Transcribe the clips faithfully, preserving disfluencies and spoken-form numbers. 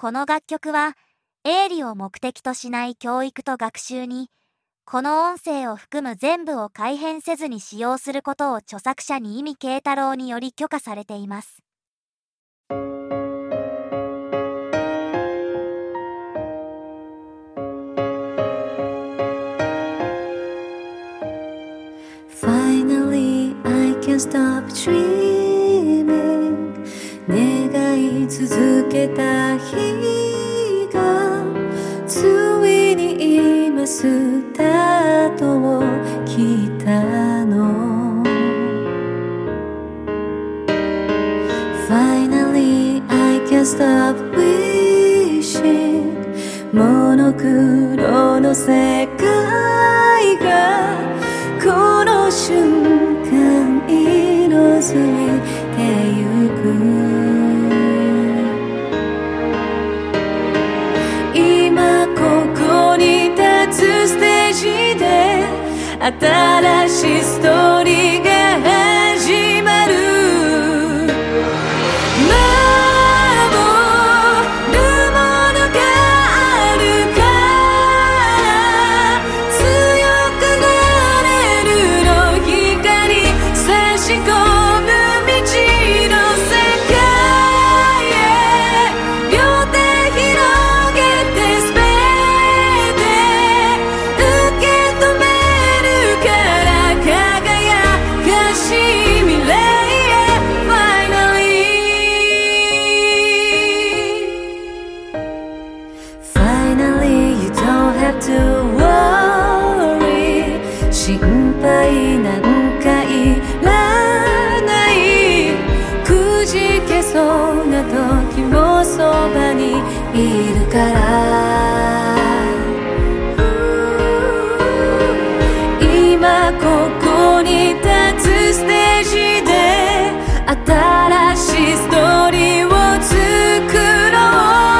この楽曲は営利を目的としない教育と学習に、この音声を含む全部を改変せずに使用することを著作者に意味慶太郎により許可されています。 Finally, I can stop dreaming. 願い続けた日がついに今スタートを切ったの。 Finally, I can stop wishing. モノクロの世界がこの瞬間色づいてゆく。今ここに立つステージで新しいストーリーが始まる。時もそばにいるから。今ここに立つステージで新しいストーリーを作ろう。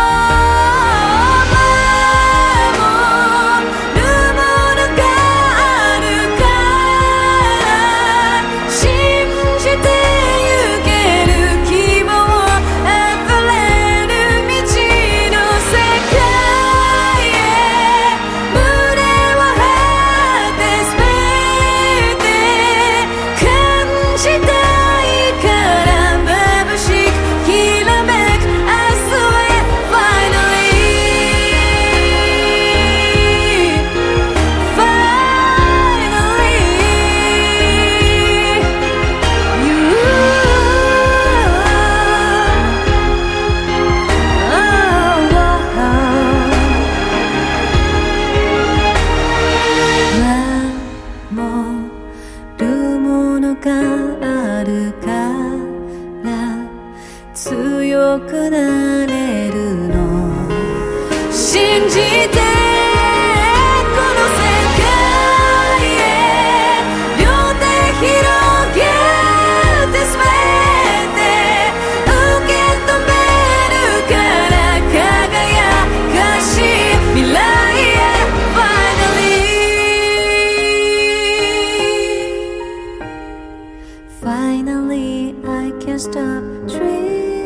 強くなれるの信じて、この世界へ両手広げて全て受け止めるから輝かしい未来へ Finally Finally I can stop dreaming.